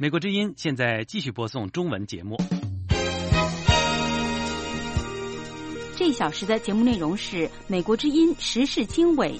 美国之音现在继续播送中文节目。 这一小时的节目内容是美国之音时事经纬。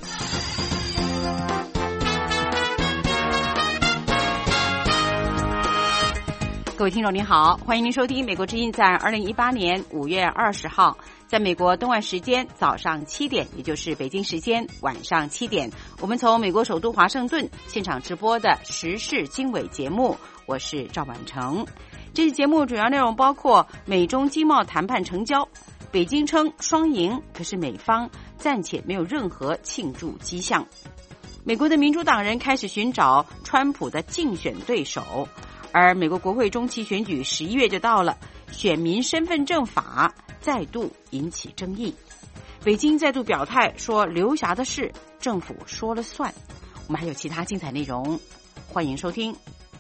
各位听众您好，欢迎您收听美国之音在2018年5月20号在美国东岸时间早上7点，也就是北京时间晚上7点，我们从美国首都华盛顿现场直播的时事经纬节目，我是赵婉成。这期节目主要内容包括美中经贸谈判成交，北京称双赢，可是美方暂且没有任何庆祝迹象。美国的民主党人开始寻找川普的竞选对手，而美国国会中期选举11月就到了，选民身份证法再度引起争议。北京再度表态说刘霞的事政府说了算。我们还有其他精彩内容，欢迎收听。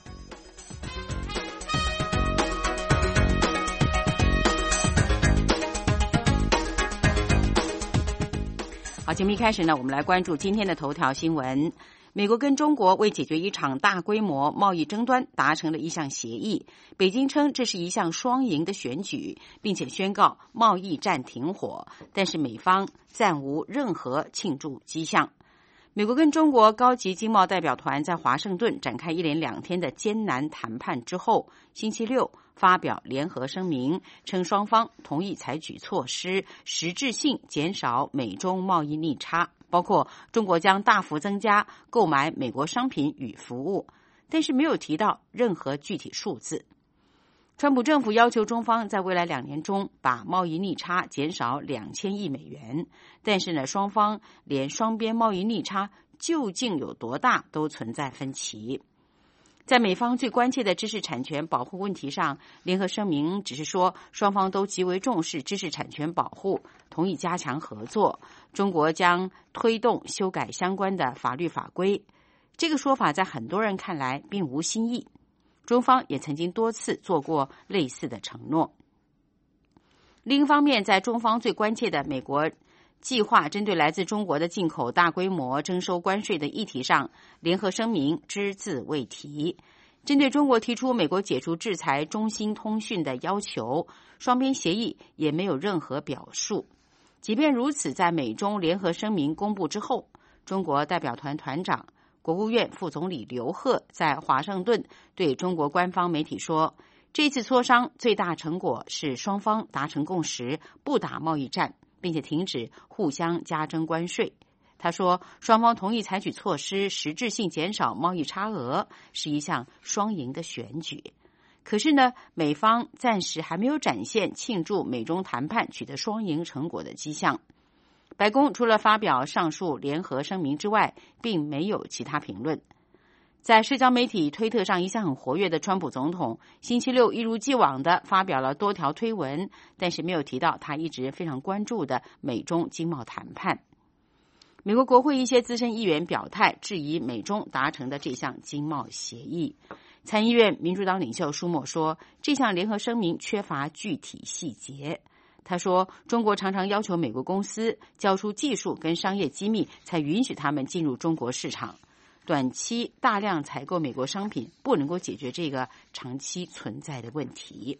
好，节目一开始呢，我们来关注今天的头条新闻。美国跟中国为解决一场大规模贸易争端达成了一项协议，北京称这是一项双赢的选举，并且宣告贸易战停火，但是美方暂无任何庆祝迹象。美国跟中国高级经贸代表团在华盛顿展开一连2天的艰难谈判之后，星期六发表联合声明，称双方同意采取措施，实质性减少美中贸易逆差，包括中国将大幅增加购买美国商品与服务，但是没有提到任何具体数字。川普政府要求中方在未来2年中把贸易逆差减少2000亿美元，但是呢，双方连双边贸易逆差究竟有多大都存在分歧。在美方最关切的知识产权保护问题上，联合声明只是说双方都极为重视知识产权保护，同意加强合作，中国将推动修改相关的法律法规。这个说法在很多人看来并无新意，中方也曾经多次做过类似的承诺。另一方面，在中方最关切的美国计划针对来自中国的进口大规模征收关税的议题上，联合声明只字未提。针对中国提出美国解除制裁中兴通讯的要求，双边协议也没有任何表述。即便如此，在美中联合声明公布之后，中国代表团团长国务院副总理刘鹤在华盛顿对中国官方媒体说，这次磋商最大成果是双方达成共识，不打贸易战，并且停止互相加征关税。他说，双方同意采取措施，实质性减少贸易差额，是一项双赢的选举。可是呢，美方暂时还没有展现庆祝美中谈判取得双赢成果的迹象。白宫除了发表上述联合声明之外，并没有其他评论。在社交媒体推特上一向很活跃的川普总统，星期六一如既往地发表了多条推文，但是没有提到他一直非常关注的美中经贸谈判。美国国会一些资深议员表态质疑美中达成的这项经贸协议。参议院民主党领袖舒默说，这项联合声明缺乏具体细节。他说，中国常常要求美国公司交出技术跟商业机密，才允许他们进入中国市场。短期大量采购美国商品不能够解决这个长期存在的问题。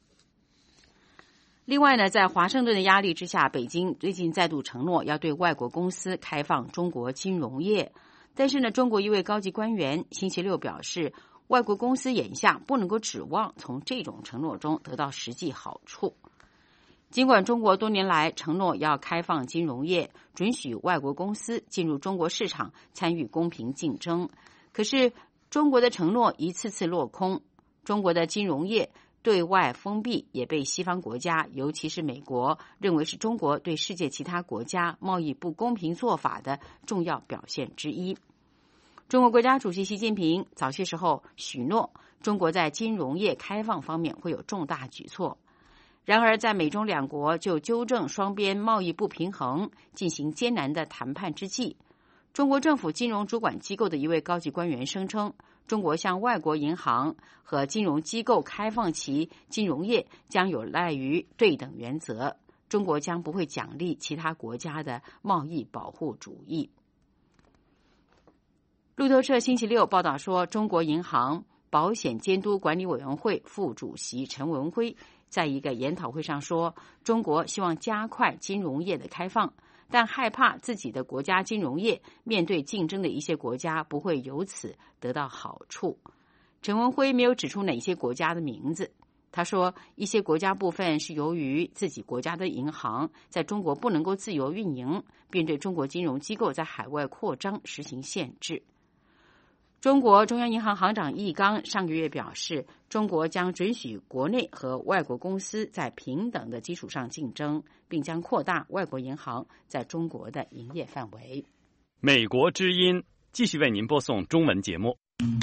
另外呢，在华盛顿的压力之下，北京最近再度承诺要对外国公司开放中国金融业。但是呢，中国一位高级官员星期六表示，外国公司眼下不能够指望从这种承诺中得到实际好处。尽管中国多年来承诺要开放金融业，准许外国公司进入中国市场参与公平竞争，可是中国的承诺一次次落空。中国的金融业对外封闭也被西方国家，尤其是美国，认为是中国对世界其他国家贸易不公平做法的重要表现之一。中国国家主席习近平早些时候许诺，中国在金融业开放方面会有重大举措。然而，在美中两国就纠正双边贸易不平衡进行艰难的谈判之际，中国政府金融主管机构的一位高级官员声称，中国向外国银行和金融机构开放其金融业将有赖于对等原则，中国将不会奖励其他国家的贸易保护主义。路透社星期六报道说，中国银行保险监督管理委员会副主席陈文辉在一个研讨会上说，中国希望加快金融业的开放，但害怕自己的国家金融业面对竞争的一些国家不会由此得到好处。陈文辉没有指出哪些国家的名字，他说一些国家部分是由于自己国家的银行在中国不能够自由运营，并对中国金融机构在海外扩张实行限制。中国中央银行行长易纲上个月表示，中国将准许国内和外国公司在平等的基础上竞争，并将扩大外国银行在中国的营业范围。 美国之音继续为您播送中文节目。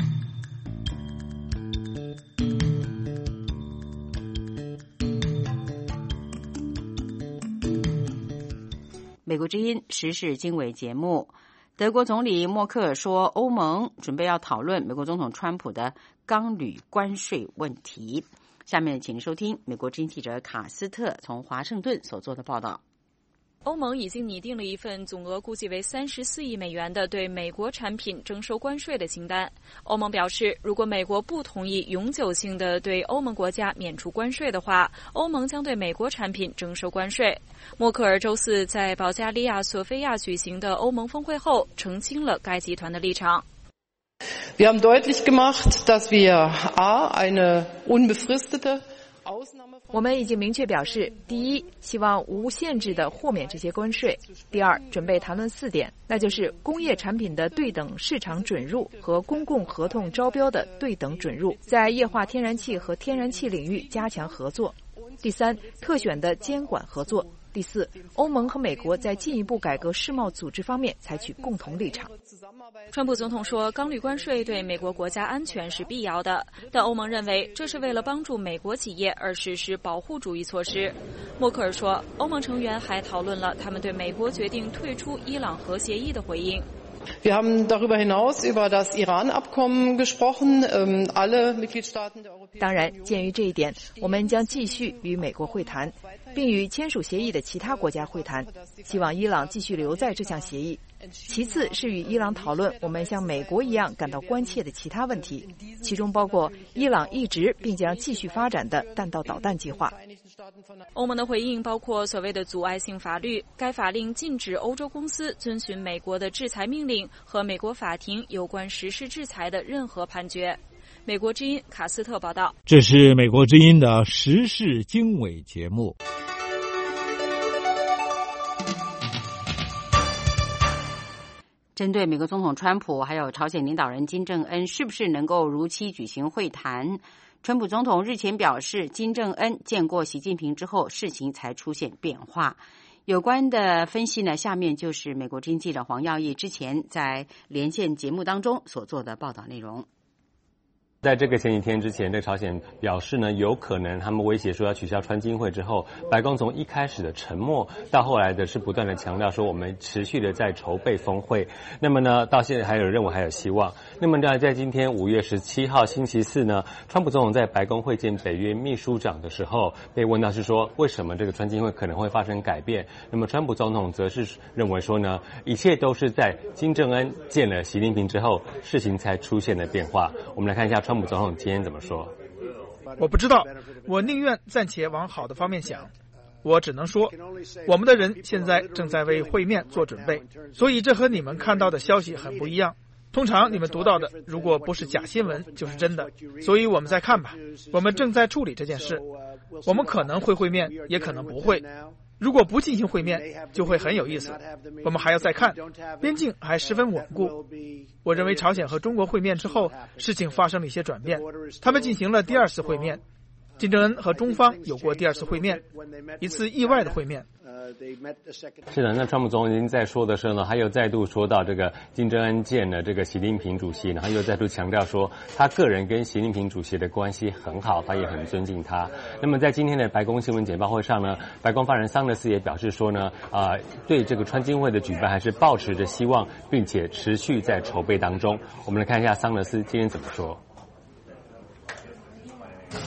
美国之音时事经纬节目，德国总理默克尔说，欧盟准备要讨论美国总统川普的钢铝关税问题。下面请您收听美国之音记者卡斯特从华盛顿所做的报道。 欧盟已经拟定了一份总额估计为34亿美元的对美国产品征收关税的清单。欧盟表示，如果美国不同意永久性的对欧盟国家免除关税的话，欧盟将对美国产品征收关税。默克尔周四在保加利亚索菲亚举行的欧盟峰会后澄清了该集团的立场。 Wir haben deutlich gemacht, dass wir eine unbefristete 我们已经明确表示，第一，希望无限制地豁免这些关税；第二，准备谈论4点，那就是工业产品的对等市场准入和公共合同招标的对等准入，在液化天然气和天然气领域加强合作；第三，特选的监管合作；第四，欧盟和美国在进一步改革世贸组织方面采取共同立场。 川普总统说，钢铝关税对美国国家安全是必要的，但欧盟认为这是为了帮助美国企业而实施保护主义措施。默克尔说，欧盟成员还讨论了他们对美国决定退出伊朗核协议的回应。 Wir haben darüber hinaus über das Iran-Abkommen gesprochen. Alle Mitgliedstaaten der Europäischen Union. 当然，鉴于这一点，我们将继续与美国会谈，并与签署协议的其他国家会谈，希望伊朗继续留在这项协议。其次是与伊朗讨论我们像美国一样感到关切的其他问题，其中包括伊朗一直并将继续发展的弹道导弹计划。 欧盟的回应包括所谓的阻碍性法律，该法令禁止欧洲公司遵循美国的制裁命令和美国法庭有关实施制裁的任何判决。美国之音卡斯特报道。 这是美国之音的时事经纬节目。 针对美国总统川普还有朝鲜领导人金正恩是不是能够如期举行会谈，川普总统日前表示，金正恩见过习近平之后，事情才出现变化。有关的分析呢，下面就是美国之音记者黄耀义之前在连线节目当中所做的报道内容。 在这个前几天之前，朝鲜表示呢，有可能他们威胁说要取消川金会之后，白宫从一开始的沉默，到后来的是不断的强调说我们持续的在筹备峰会。那么呢，到现在还有人认为还有希望。那么呢，在今天5月17号星期四呢，川普总统在白宫会见北约秘书长的时候，被问到是说为什么这个川金会可能会发生改变。那么川普总统则是认为说呢，一切都是在金正恩见了习近平之后，事情才出现了变化。我们来看一下川普总统今天怎么说。 我不知道，我宁愿暂且往好的方面想。我只能说，我们的人现在正在为会面做准备，所以这和你们看到的消息很不一样。通常你们读到的，如果不是假新闻，就是真的。所以我们再看吧，我们正在处理这件事。我们可能会面，也可能不会。如果不进行会面，就会很有意思。我们还要再看，边境还十分稳固。我认为朝鲜和中国会面之后，事情发生了一些转变。他们进行了第2次会面，金正恩和中方有过第2次会面，一次意外的会面。 是的，那川普总统已经在说的时候呢，他又再度说到这个金正恩见了这个习近平主席，然后又再度强调说他个人跟习近平主席的关系很好，他也很尊敬他。那么在今天的白宫新闻简报会上呢，白宫发言人桑德斯也表示说呢，对这个川金会的举办还是抱持着希望，并且持续在筹备当中。我们来看一下桑德斯今天怎么说。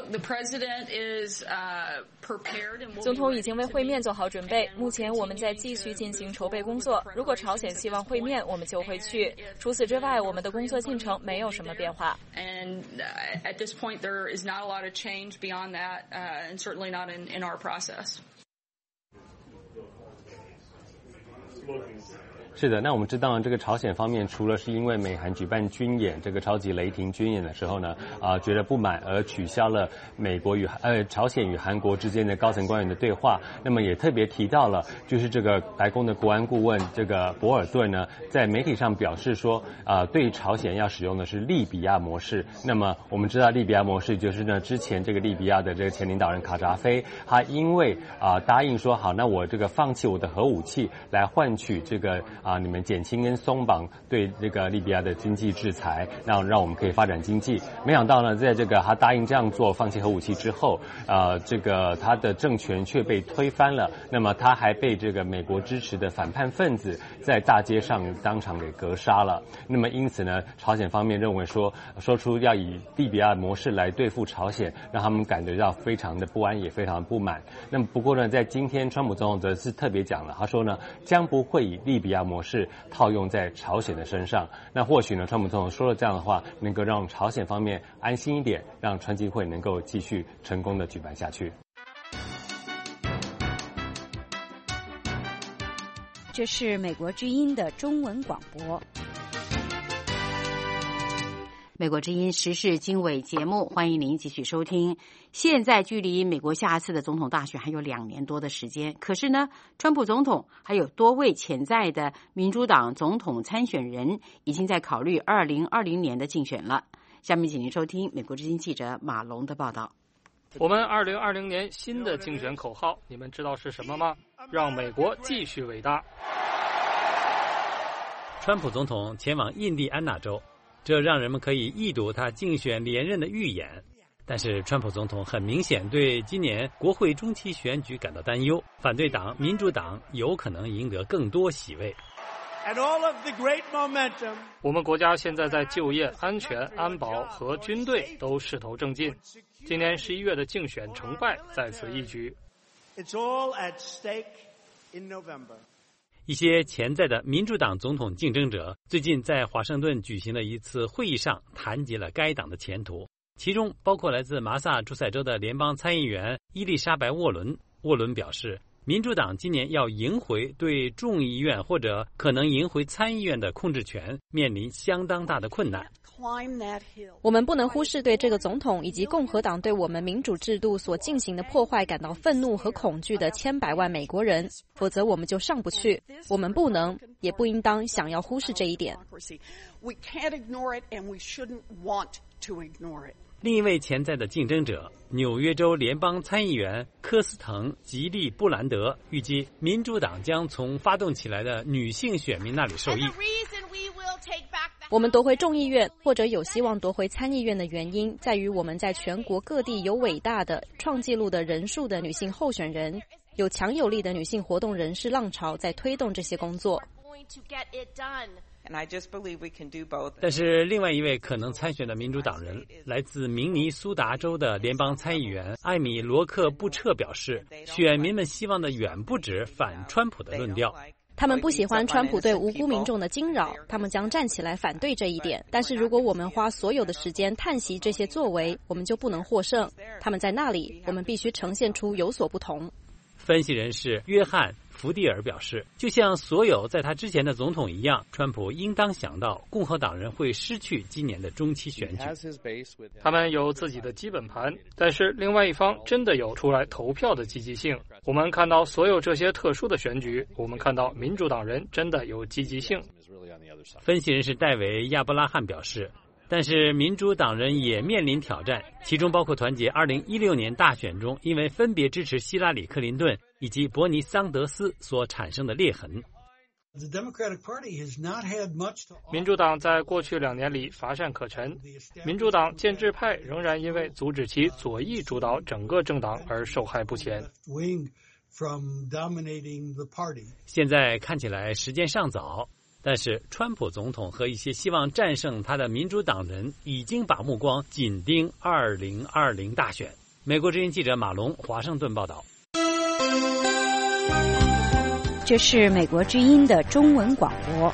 总统已经为会面做好准备，目前我们在继续进行筹备工作。如果朝鲜希望会面，我们就会去。除此之外，我们的工作进程没有什么变化。 And at this point, there is not a lot of change beyond that, and certainly not in our process. 是的，那我们知道这个朝鲜方面除了是因为美韩举办军演这个超级雷霆军演的时候呢，觉得不满而取消了美国与朝鲜与韩国之间的高层官员的对话，那么也特别提到了就是这个白宫的国安顾问这个博尔顿呢，在媒体上表示说对朝鲜要使用的是利比亚模式。那么我们知道利比亚模式就是呢之前这个利比亚的这个前领导人卡扎菲，他因为答应说好，那我这个放弃我的核武器来换取这个你们减轻跟松绑对这个利比亚的经济制裁，让我们可以发展经济。没想到呢，在这个他答应这样做，放弃核武器之后，这个他的政权却被推翻了。那么他还被这个美国支持的反叛分子在大街上当场给格杀了。那么因此呢，朝鲜方面认为说出要以利比亚模式来对付朝鲜，让他们感觉到非常的不安，也非常的不满。那么不过呢，在今天川普总统则是特别讲了，他说呢，将不会以利比亚模式套用在朝鲜的身上。那或许呢，川普总统说了这样的话，能够让朝鲜方面安心一点，让川金会能够继续成功的举办下去。 这是美国之音的中文广播。美国之音时事经纬节目，欢迎您继续收听。现在距离美国下次的总统大选还有2年多的时间，可是呢，川普总统还有多位潜在的民主党总统参选人已经在考虑2020年的竞选了。下面请您收听美国之音记者马龙的报道。 我们2020年新的竞选口号，你们知道是什么吗？让美国继续伟大。 川普总统前往印第安纳州，这让人们可以一睹他竞选连任的预演。但是川普总统很明显对今年国会中期选举感到担忧，反对党民主党有可能赢得更多席位。 我们国家现在在就业、安全、安保和军队都势头正劲，今年11月的竞选成败在此一举。 一些潜在的民主党总统竞争者最近在华盛顿举行的一次会议上谈及了该党的前途，其中包括来自麻萨诸塞州的联邦参议员伊丽莎白·沃伦。沃伦表示，民主党今年要赢回对众议院或者可能赢回参议院的控制权，面临相当大的困难。 我们不能忽视对这个总统以及共和党对我们民主制度所进行的破坏感到愤怒和恐惧的千百万美国人，否则我们就上不去。我们不能，也不应当想要忽视这一点。 另一位潜在的竞争者，纽约州联邦参议员科斯滕·吉利布兰德，预计民主党将从发动起来的女性选民那里受益。 我们夺回众议院或者有希望夺回参议院的原因，在于我们在全国各地有伟大的、创纪录的人数的女性候选人，有强有力的女性活动人士浪潮在推动这些工作。 但是另外一位可能参选的民主党人，来自明尼苏达州的联邦参议员艾米·罗克布彻表示，选民们希望的远不止反川普的论调。 他们不喜欢川普对无辜民众的惊扰，他们将站起来反对这一点。但是如果我们花所有的时间叹息这些作为，我们就不能获胜。他们在那里，我们必须呈现出有所不同。 分析人士约翰·福蒂尔表示，就像所有在他之前的总统一样，川普应当想到共和党人会失去今年的中期选举。 他们有自己的基本盘，但是另外一方真的有出来投票的积极性。我们看到所有这些特殊的选举，我们看到民主党人真的有积极性。 分析人士戴维·亚伯拉罕表示，但是民主党人也面临挑战，其中包括团结2016年大选中因为分别支持希拉里·克林顿以及伯尼·桑德斯所产生的裂痕。 民主党在过去2年里乏善可陈，民主党建制派仍然因为阻止其左翼主导整个政党而受害不浅。 现在看起来时间尚早， 但是川普总统和一些希望战胜他的民主党人已经把目光紧盯2020大选。美国之音记者马龙华盛顿报道。 这是美国之音的中文广播。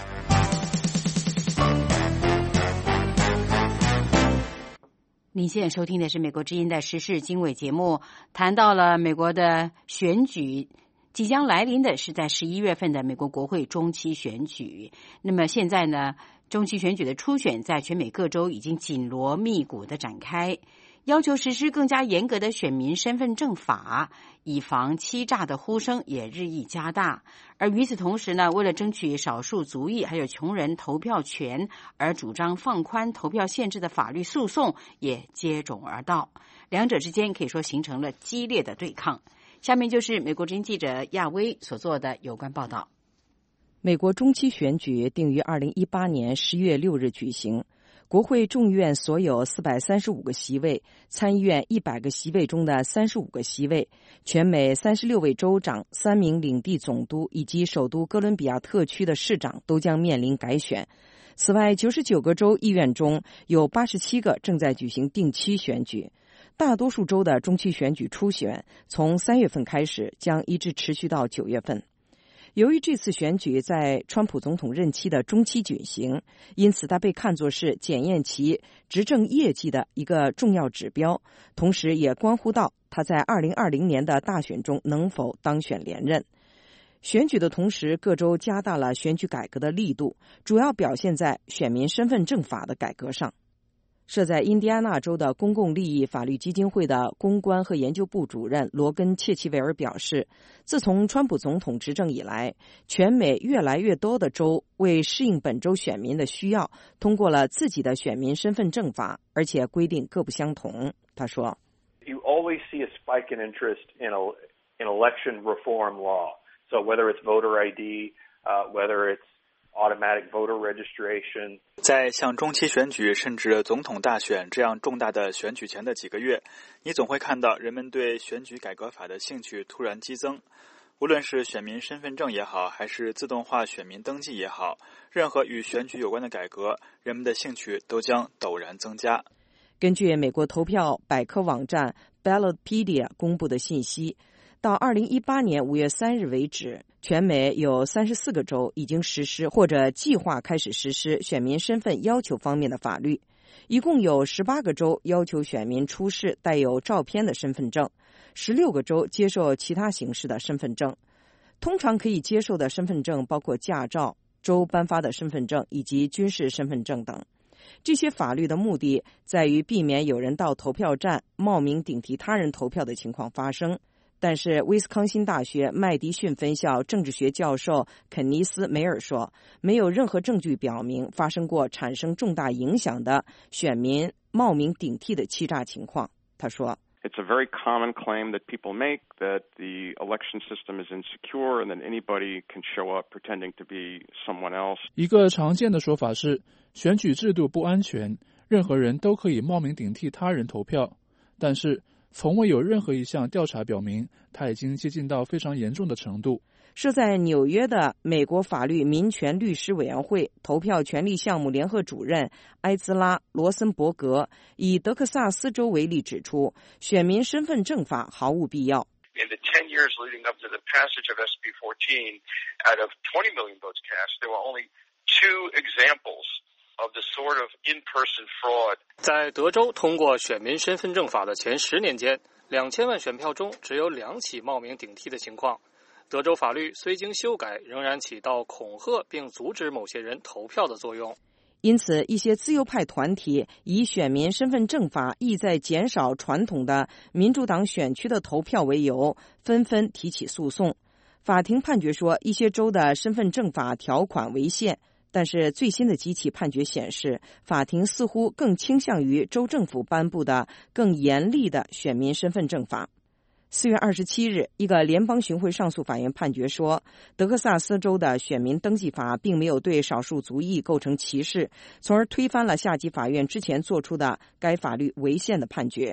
您现在收听的是美国之音的时事经纬节目，谈到了美国的选举。即将来临的是在11月份的美国国会中期选举。那么现在呢，中期选举的初选在全美各州已经紧锣密鼓的展开，要求实施更加严格的选民身份证法，以防欺诈的呼声也日益加大。而与此同时呢，为了争取少数族裔还有穷人投票权而主张放宽投票限制的法律诉讼也接踵而到，两者之间可以说形成了激烈的对抗。下面就是美国之音记者亚薇所做的有关报道。 美国中期选举定于2018年10月6日举行，国会众议院所有435个席位，参议院100个席位中的35个席位，全美36位州长、3名领地总督以及首都哥伦比亚特区的市长都将面临改选。此外，99个州议院中有87个正在举行定期选举。大多数州的中期选举初选从3月份开始，将一直持续到9月份。由于这次选举在川普总统任期的中期举行，因此它被看作是检验其执政业绩的一个重要指标，同时也关乎到他在2020年的大选中能否当选连任。选举的同时，各州加大了选举改革的力度，主要表现在选民身份证法的改革上。设在印第安纳州的公共利益法律基金会的公关和研究部主任罗根·切奇维尔表示，自从川普总统执政以来，全美越来越多的州为适应本州选民的需要，通过了自己的选民身份证法，而且规定各不相同。他说 You always see a spike in interest in election reform law. So whether it's voter ID, whether it's automatic voter registration. 在像中期选举甚至总统大选这样重大的选举前的几个月，你总会看到人们对选举改革法的兴趣突然激增。无论是选民身份证也好，还是自动化选民登记也好，任何与选举有关的改革，人们的兴趣都将陡然增加。 根据美国投票百科网站 Ballotpedia 公布的信息，到2018年5月3日为止，全美有34个州已经实施或者计划开始实施选民身份要求方面的法律，一共有18个州要求选民出示带有照片的身份证，16个州接受其他形式的身份证。通常可以接受的身份证包括驾照、州颁发的身份证以及军事身份证等。这些法律的目的在于避免有人到投票站冒名顶替他人投票的情况发生。但是威斯康辛大学麦迪逊分校政治学教授肯尼斯·梅尔说，没有任何证据表明发生过产生重大影响的选民冒名顶替的欺诈情况。他说 It's a very common claim that people make that the election system is insecure and that anybody can show up pretending to be someone else. 一个常见的说法是，选举制度不安全，任何人都可以冒名顶替他人投票。但是，从未有任何一项调查表明，它已经接近到非常严重的程度。 设在纽约的美国法律民权律师委员会投票权利项目联合主任埃兹拉·罗森伯格以德克萨斯州为例指出，选民身份证法毫无必要。 In the 10 years leading up to the passage of SB 14, out of 20 million votes cast, there were only 2 examples of the sort of in-person fraud. 在德州通过选民身份证法的前10年间，2000万选票中只有2起冒名顶替的情况。德州法律虽经修改，仍然起到恐吓并阻止某些人投票的作用。 因此，一些自由派团体以选民身份证法意在减少传统的民主党选区的投票为由，纷纷提起诉讼。法庭判决说，一些州的身份证法条款违宪，但是最新的几起判决显示，法庭似乎更倾向于州政府颁布的更严厉的选民身份证法。4月27日，一个联邦巡回上诉法院判决说，德克萨斯州的选民登记法并没有对少数族裔构成歧视，从而推翻了下级法院之前做出的该法律违宪的判决。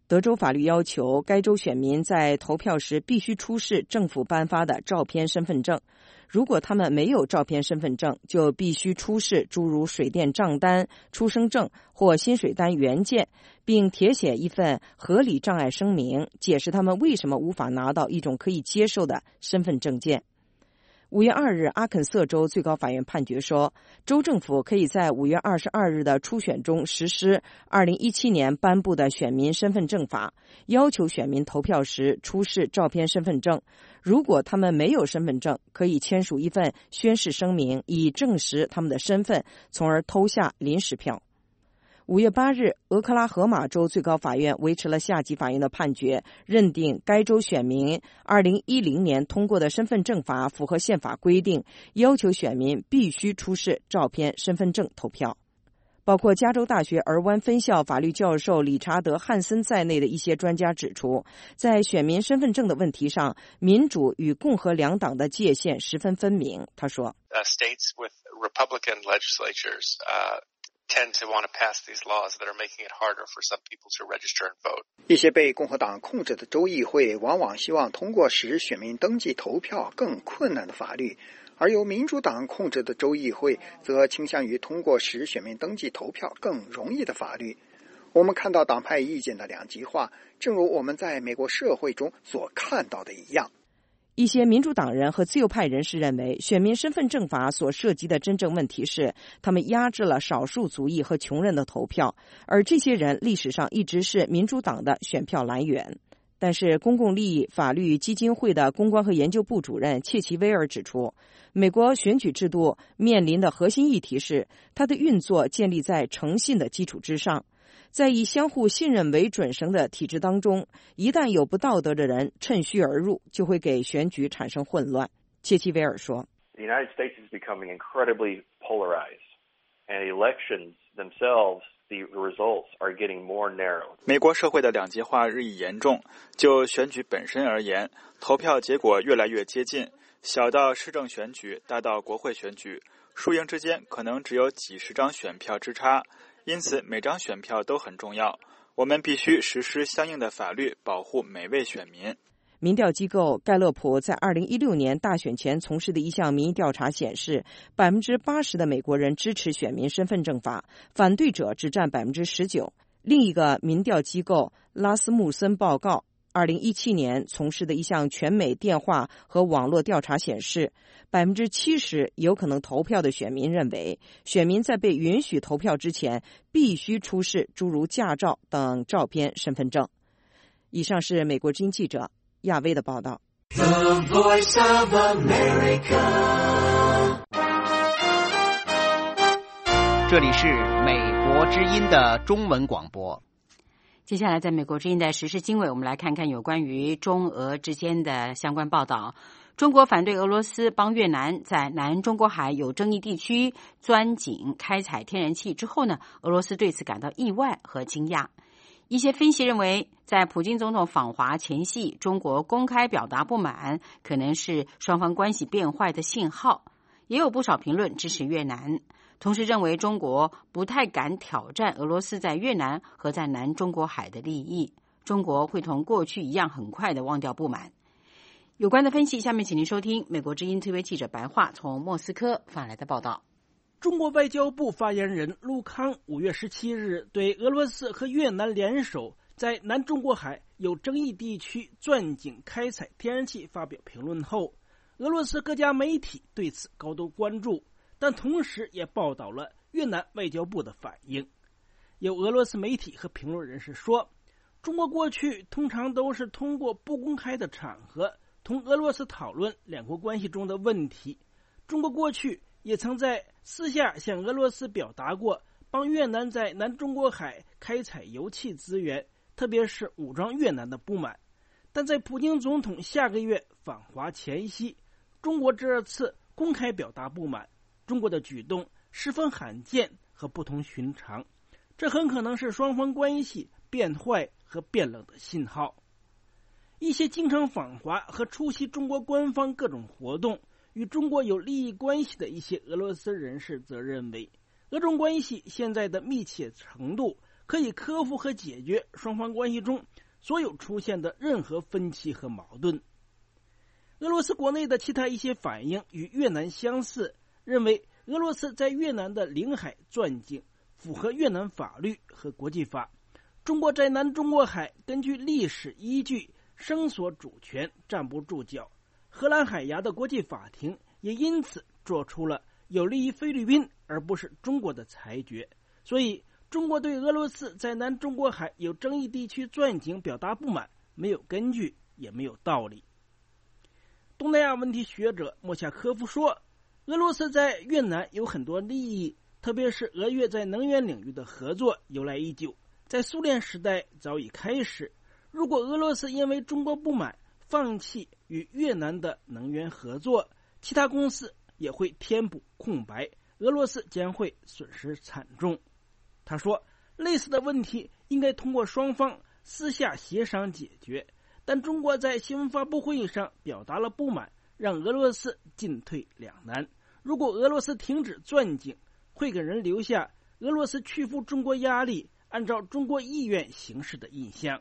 德州法律要求该州选民在投票时必须出示政府颁发的照片身份证，如果他们没有照片身份证，就必须出示诸如水电账单、出生证或薪水单原件，并填写一份合理障碍声明，解释他们为什么无法拿到一种可以接受的身份证件。5月2日，阿肯色州最高法院判决说，州政府可以在5月22日的初选中实施2017年颁布的选民身份证法，要求选民投票时出示照片身份证。如果他们没有身份证，可以签署一份宣誓声明，以证实他们的身份，从而投下临时票。5月8日，俄克拉荷马州最高法院维持了下级法院的判决，认定该州选民2010年通过的身份证法符合宪法规定，要求选民必须出示照片身份证投票。包括加州大学尔湾分校法律教授理查德·汉森在内的一些专家指出，在选民身份证的问题上，民主与共和两党的界限十分分明。他说 ，States with Republican legislatures tend to want to pass these laws that are making it harder for some people to register and vote. 一些被共和党控制的州议会往往希望通过使选民登记投票更困难的法律，而由民主党控制的州议会则倾向于通过使选民登记投票更容易的法律。我们看到党派意见的两极化，正如我们在美国社会中所看到的一样。 一些民主党人和自由派人士认为，选民身份证法所涉及的真正问题是，他们压制了少数族裔和穷人的投票，而这些人历史上一直是民主党的选票来源。但是公共利益法律基金会的公关和研究部主任切奇威尔指出，美国选举制度面临的核心议题是，它的运作建立在诚信的基础之上。在以相互信任为准绳的体制当中，一旦有不道德的人趁虚而入，就会给选举产生混乱。切奇威尔说 The United States is becoming incredibly polarized, and elections themselves, the results are getting more narrow. 美国社会的两极化日益严重，就选举本身而言，投票结果越来越接近，小到市政选举，大到国会选举，输赢之间可能只有几十张选票之差。因此每张选票都很重要，我们必须实施相应的法律，保护每位选民。 民调机构盖勒普在2016年大选前从事的一项民意调查显示，80%的美国人支持选民身份证法，反对者只占19%。另一个民调机构拉斯穆森报告2017年从事的一项全美电话和网络调查显示，70%有可能投票的选民认为，选民在被允许投票之前必须出示诸如驾照等照片身份证。以上是美国之音记者亚薇的报道。The Voice of America。 这里是美国之音的中文广播。 接下来在美国之音的时事经纬，我们来看看有关于中俄之间的相关报道。中国反对俄罗斯帮越南在南中国海有争议地区钻井开采天然气之后呢，俄罗斯对此感到意外和惊讶。一些分析认为，在普京总统访华前夕，中国公开表达不满，可能是双方关系变坏的信号。也有不少评论支持越南，同时认为中国不太敢挑战俄罗斯在越南和在南中国海的利益，中国会同过去一样很快的忘掉不满。有关的分析，下面请您收听美国之音特约记者白桦从莫斯科发来的报道。 中国外交部发言人陆康5月17日对俄罗斯和越南联手在南中国海有争议地区钻井开采天然气发表评论后，俄罗斯各家媒体对此高度关注，但同时也报道了越南外交部的反应。有俄罗斯媒体和评论人士说，中国过去通常都是通过不公开的场合同俄罗斯讨论两国关系中的问题，中国过去也曾在私下向俄罗斯表达过帮越南在南中国海开采油气资源，特别是武装越南的不满。但在普京总统下个月访华前夕，中国这次公开表达不满，中国的举动十分罕见和不同寻常，这很可能是双方关系变坏和变冷的信号。一些经常访华和出席中国官方各种活动与中国有利益关系的一些俄罗斯人士则认为，俄中关系现在的密切程度可以克服和解决双方关系中所有出现的任何分歧和矛盾。俄罗斯国内的其他一些反应与越南相似，认为俄罗斯在越南的领海钻井符合越南法律和国际法。中国在南中国海根据历史依据声索主权站不住脚，荷兰海牙的国际法庭也因此做出了有利于菲律宾而不是中国的裁决。所以中国对俄罗斯在南中国海有争议地区钻井表达不满没有根据也没有道理。东南亚问题学者莫夏科夫说，俄罗斯在越南有很多利益，特别是俄越在能源领域的合作由来已久，在苏联时代早已开始。如果俄罗斯因为中国不满放弃与越南的能源合作，其他公司也会填补空白，俄罗斯将会损失惨重。他说，类似的问题应该通过双方私下协商解决，但中国在新闻发布会上表达了不满，让俄罗斯进退两难。如果俄罗斯停止钻井，会给人留下俄罗斯屈服中国压力，按照中国意愿行事的印象。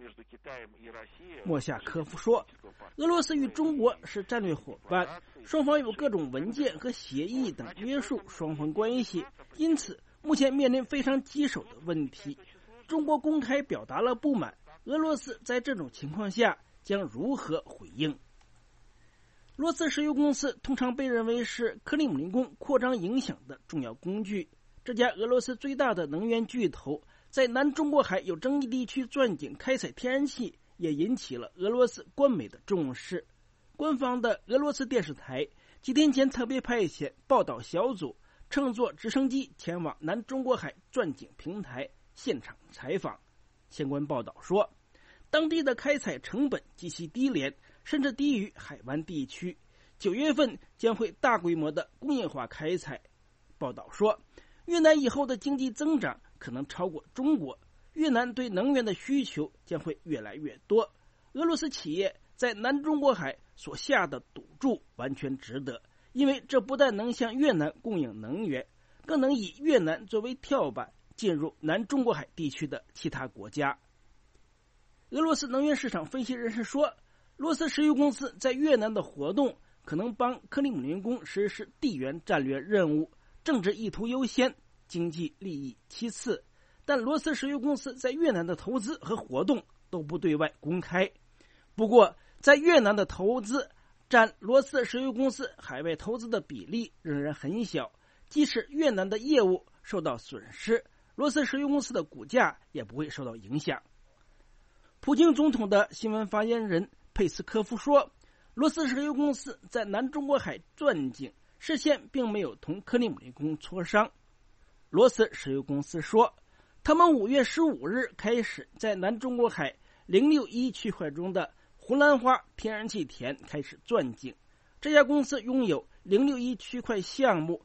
莫夏科夫说，俄罗斯与中国是战略伙伴，双方有各种文件和协议等约束双方关系，因此目前面临非常棘手的问题。中国公开表达了不满，俄罗斯在这种情况下将如何回应？罗斯石油公司通常被认为是克里姆林宫扩张影响的重要工具。这家俄罗斯最大的能源巨头在南中国海有争议地区钻井开采天然气，也引起了俄罗斯官媒的重视。官方的俄罗斯电视台几天前特别派遣报道小组乘坐直升机前往南中国海钻井平台现场采访。相关报道说，当地的开采成本极其低廉，甚至低于海湾地区。9月份将会大规模的工业化开采。报道说，越南以后的经济增长可能超过中国，越南对能源的需求将会越来越多。俄罗斯企业在南中国海所下的赌注完全值得，因为这不但能向越南供应能源，更能以越南作为跳板进入南中国海地区的其他国家。俄罗斯能源市场分析人士说，罗斯石油公司在越南的活动可能帮克里姆林宫实施地缘战略任务，政治意图优先，经济利益其次。但罗斯石油公司在越南的投资和活动都不对外公开。不过，在越南的投资占罗斯石油公司海外投资的比例仍然很小，即使越南的业务受到损失，罗斯石油公司的股价也不会受到影响。普京总统的新闻发言人佩斯科夫说，罗斯石油公司在南中国海钻井事先并没有同克里姆林宫磋商。罗斯石油公司说，他们5月15日开始在南中国海061区块中的红兰花天然气田开始钻井。这家公司拥有061区块项目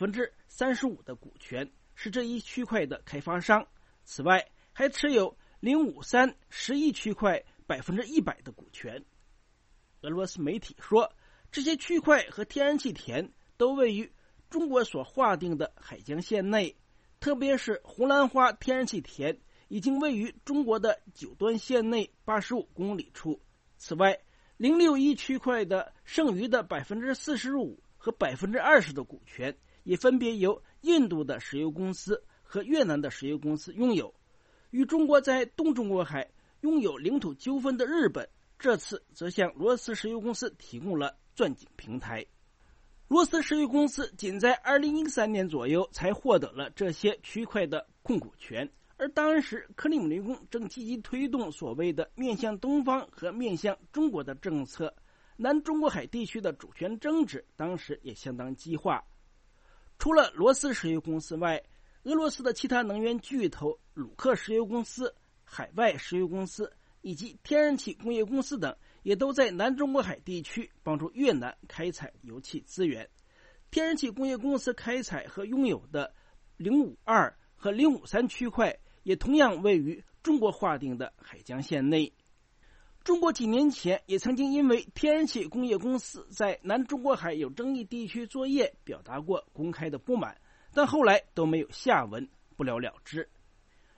35% 的股权，是这一区块的开发商。此外，还持有053 11区块 100% 的股权。俄罗斯媒体说，这些区块和天然气田都位于中国所划定的海疆线内，特别是红兰花天然气田已经位于中国的九端线内85公里处。此外，061区块的剩余的 45% 和 20% 的股权也分别由印度的石油公司和越南的石油公司拥有。与中国在东中国海拥有领土纠纷的日本，这次则向罗斯石油公司提供了钻井平台。罗斯石油公司仅在2013年左右才获得了这些区块的控股权，而当时克里姆林宫正积极推动所谓的面向东方和面向中国的政策，南中国海地区的主权争执当时也相当激化。除了罗斯石油公司外，俄罗斯的其他能源巨头鲁克石油公司、海外石油公司以及天然气工业公司等也都在南中国海地区帮助越南开采油气资源。天然气工业公司开采和拥有的052和053区块也同样位于中国划定的海疆线内。中国几年前也曾经因为天然气工业公司在南中国海有争议地区作业表达过公开的不满，但后来都没有下文，不了了之。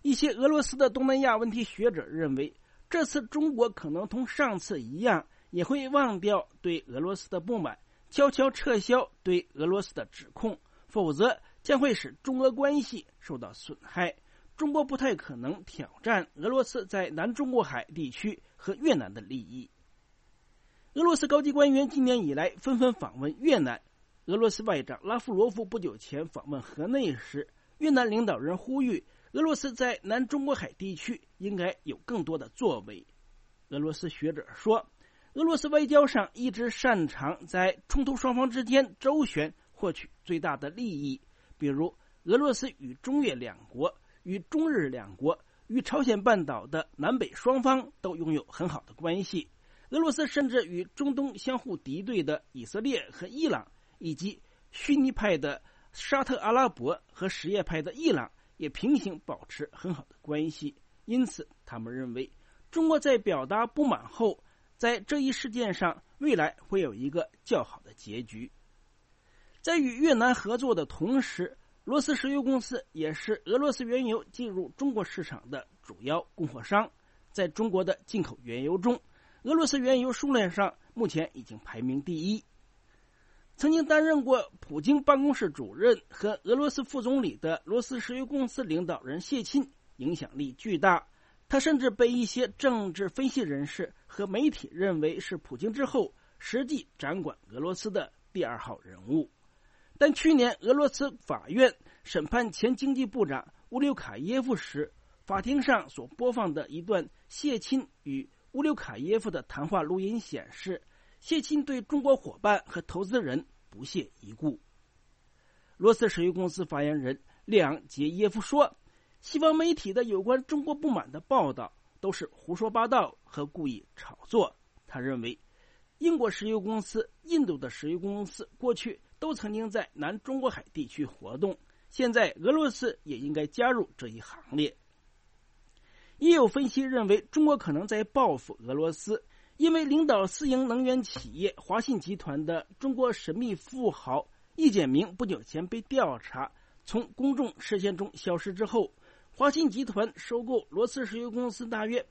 一些俄罗斯的东南亚问题学者认为，这次中国可能同上次一样，也会忘掉对俄罗斯的不满，悄悄撤销对俄罗斯的指控，否则将会使中俄关系受到损害。中国不太可能挑战俄罗斯在南中国海地区和越南的利益。俄罗斯高级官员今年以来纷纷访问越南。俄罗斯外长拉夫罗夫不久前访问河内时，越南领导人呼吁俄罗斯在南中国海地区应该有更多的作为。俄罗斯学者说，俄罗斯外交上一直擅长在冲突双方之间周旋，获取最大的利益，比如俄罗斯与中越两国、与中日两国、与朝鲜半岛的南北双方都拥有很好的关系。俄罗斯甚至与中东相互敌对的以色列和伊朗，以及逊尼派的沙特阿拉伯和什叶派的伊朗也平行保持很好的关系。因此他们认为，中国在表达不满后，在这一事件上未来会有一个较好的结局。在与越南合作的同时，罗斯石油公司也是俄罗斯原油进入中国市场的主要供货商。在中国的进口原油中，俄罗斯原油数量上目前已经排名第一。曾经担任过普京办公室主任和俄罗斯副总理的罗斯石油公司领导人谢钦影响力巨大，他甚至被一些政治分析人士和媒体认为是普京之后实际掌管俄罗斯的第二号人物。但去年俄罗斯法院审判前经济部长乌留卡耶夫时，法庭上所播放的一段谢钦与乌留卡耶夫的谈话录音显示，谢钦对中国伙伴和投资人不屑一顾。罗斯石油公司发言人列昂杰耶夫说，西方媒体的有关中国不满的报道都是胡说八道和故意炒作。他认为，英国石油公司、印度的石油公司过去都曾经在南中国海地区活动，现在俄罗斯也应该加入这一行列。也有分析认为，中国可能在报复俄罗斯，因为领导私营能源企业华信集团的中国神秘富豪易简明不久前被调查，从公众视线中消失之后，华信集团收购罗斯石油公司大约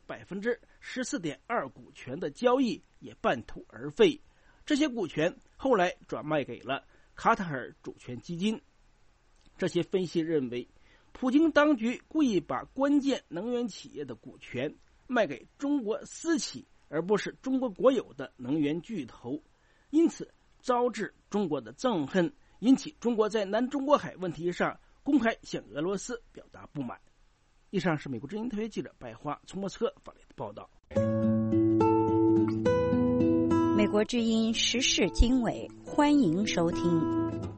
14.2% 股权的交易也半途而废，这些股权后来转卖给了卡塔尔主权基金。这些分析认为，普京当局故意把关键能源企业的股权卖给中国私企，而不是中国国有的能源巨头，因此招致中国的憎恨，引起中国在南中国海问题上公开向俄罗斯表达不满。以上是美国之音特约记者白华从莫斯科发来的报道。 美国之音时事经纬，欢迎收听。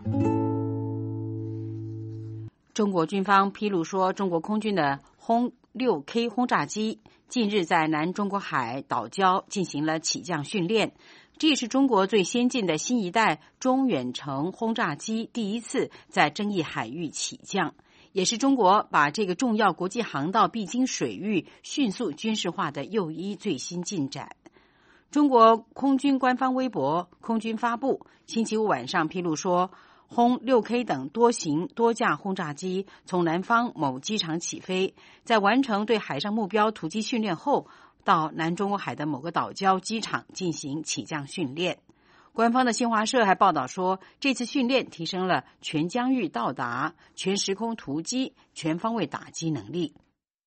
中国军方披露说，中国空军的轰 6K 轰炸机近日在南中国海岛礁进行了起降训练，这也是中国最先进的新一代中远程轰炸机第一次在争议海域起降，也是中国把这个重要国际航道必经水域迅速军事化的又一最新进展。中国空军官方微博空军发布星期五晚上披露说，轰 6K 等多型多架轰炸机从南方某机场起飞，在完成对海上目标突击训练后，到南中国海的某个岛礁机场进行起降训练。官方的新华社还报道说，这次训练提升了全疆域到达、全时空突击、全方位打击能力。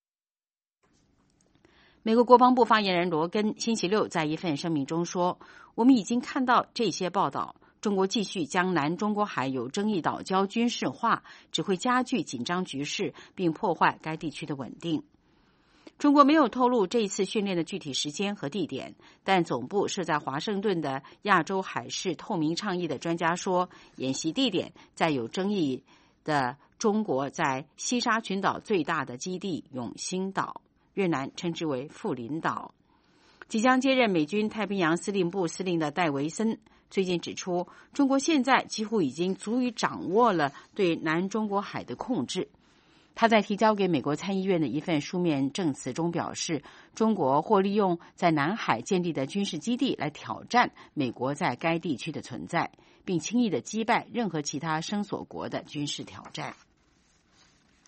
美国国防部发言人罗根星期六在一份声明中说，我们已经看到这些报道，中国继续将南中国海有争议岛礁军事化，只会加剧紧张局势，并破坏该地区的稳定。中国没有透露这一次训练的具体时间和地点，但总部设在华盛顿的亚洲海事透明倡议的专家说，演习地点在有争议的中国在西沙群岛最大的基地永兴岛，越南称之为富林岛。即将接任美军太平洋司令部司令的戴维森最近指出，中国现在几乎已经足以掌握了对南中国海的控制。他在提交给美国参议院的一份书面证词中表示，中国或利用在南海建立的军事基地来挑战美国在该地区的存在，并轻易地击败任何其他声索国的军事挑战。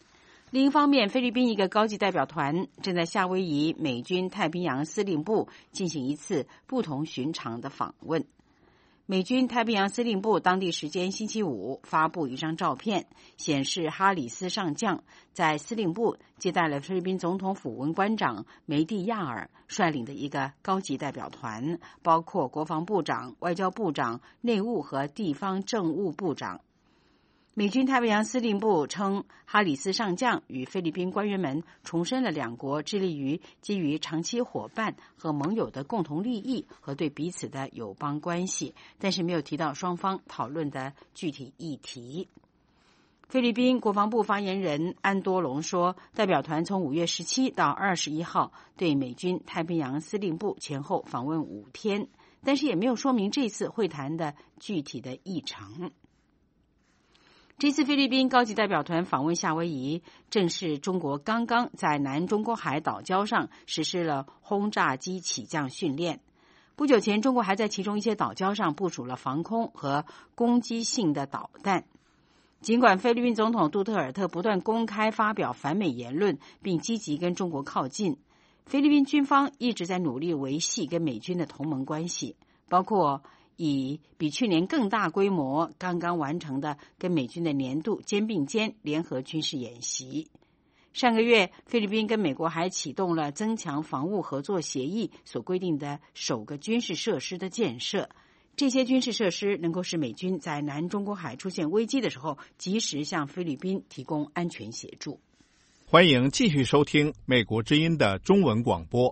另一方面，菲律宾一个高级代表团正在夏威夷美军太平洋司令部进行一次不同寻常的访问。美军太平洋司令部当地时间星期五发布一张照片，显示哈里斯上将在司令部接待了菲律宾总统府文官长梅蒂亚尔率领的一个高级代表团，包括国防部长、外交部长、内务和地方政务部长。美军太平洋司令部称，哈里斯上将与菲律宾官员们重申了两国致力于基于长期伙伴和盟友的共同利益和对彼此的友邦关系，但是没有提到双方讨论的具体议题。菲律宾国防部发言人安多隆说，代表团从5月17到21号对美军太平洋司令部前后访问5天，但是也没有说明这次会谈的具体的议程。这次菲律宾高级代表团访问夏威夷，正是中国刚刚在南中国海岛礁上实施了轰炸机起降训练。不久前，中国还在其中一些岛礁上部署了防空和攻击性的导弹。尽管菲律宾总统杜特尔特不断公开发表反美言论，并积极跟中国靠近，菲律宾军方一直在努力维系跟美军的同盟关系，包括以比去年更大规模刚刚完成的跟美军的年度肩并肩联合军事演习。上个月，菲律宾跟美国还启动了增强防务合作协议所规定的首个军事设施的建设。这些军事设施能够使美军在南中国海出现危机的时候，及时向菲律宾提供安全协助。 欢迎继续收听美国之音的中文广播。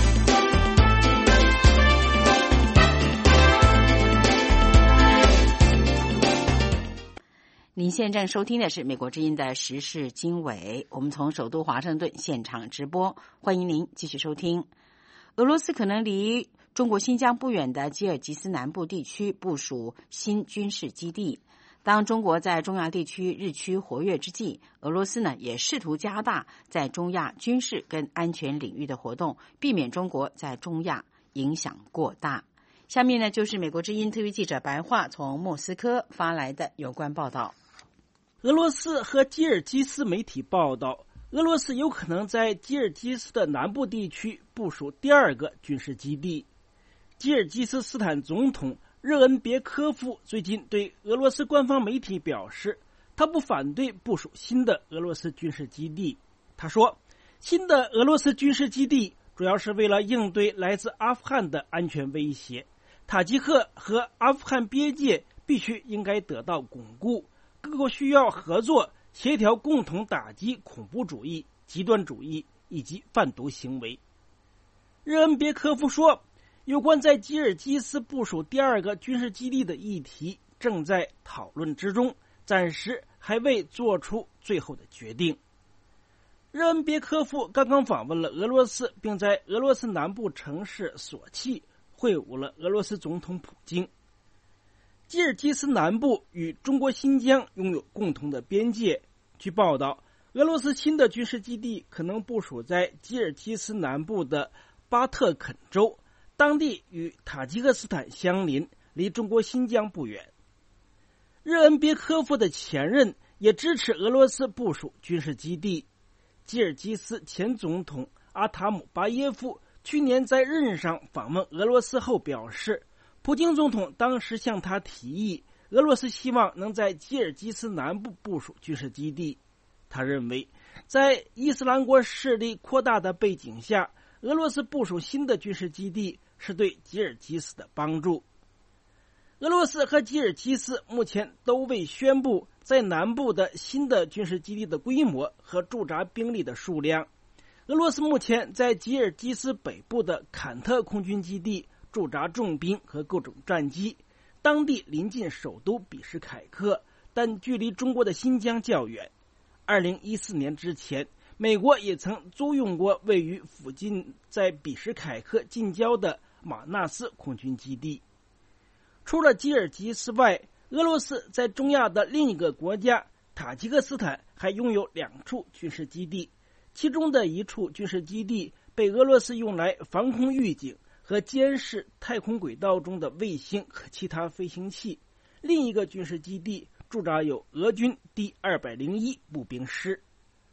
您现正收听的是美国之音的时事经纬，我们从首都华盛顿现场直播，欢迎您继续收听。俄罗斯可能离中国新疆不远的吉尔吉斯南部地区部署新军事基地。当中国在中亚地区日趋活跃之际，俄罗斯呢也试图加大在中亚军事跟安全领域的活动，避免中国在中亚影响过大。下面呢就是美国之音特约记者白桦从莫斯科发来的有关报道。 俄罗斯和吉尔吉斯媒体报道，俄罗斯有可能在吉尔吉斯的南部地区部署第二个军事基地。吉尔吉斯斯坦总统热恩别科夫最近对俄罗斯官方媒体表示，他不反对部署新的俄罗斯军事基地。他说，新的俄罗斯军事基地主要是为了应对来自阿富汗的安全威胁。塔吉克和阿富汗边界必须应该得到巩固，各国需要合作协调，共同打击恐怖主义、极端主义以及贩毒行为。热恩别科夫说，有关在吉尔吉斯部署第二个军事基地的议题正在讨论之中，暂时还未做出最后的决定。热恩别科夫刚刚访问了俄罗斯，并在俄罗斯南部城市索契会晤了俄罗斯总统普京。吉尔吉斯南部与中国新疆拥有共同的边界。据报道，俄罗斯新的军事基地可能部署在吉尔吉斯南部的巴特肯州，当地与塔吉克斯坦相邻，离中国新疆不远。热恩别科夫的前任也支持俄罗斯部署军事基地。吉尔吉斯前总统阿塔姆巴耶夫去年在任上访问俄罗斯后表示，普京总统当时向他提议，俄罗斯希望能在吉尔吉斯南部部署军事基地。他认为，在伊斯兰国势力扩大的背景下，俄罗斯部署新的军事基地是对吉尔吉斯的帮助。俄罗斯和吉尔吉斯目前都未宣布在南部的新的军事基地的规模和驻扎兵力的数量。俄罗斯目前在吉尔吉斯北部的坎特空军基地驻扎重兵和各种战机，当地临近首都比什凯克，但距离中国的新疆较远。2014年之前，美国也曾租用过位于附近在比什凯克近郊的马纳斯空军基地。除了吉尔吉斯外，俄罗斯在中亚的另一个国家塔吉克斯坦还拥有2处军事基地，其中的一处军事基地被俄罗斯用来防空预警和监视太空轨道中的卫星和其他飞行器，另一个军事基地驻扎有俄军第201步兵师。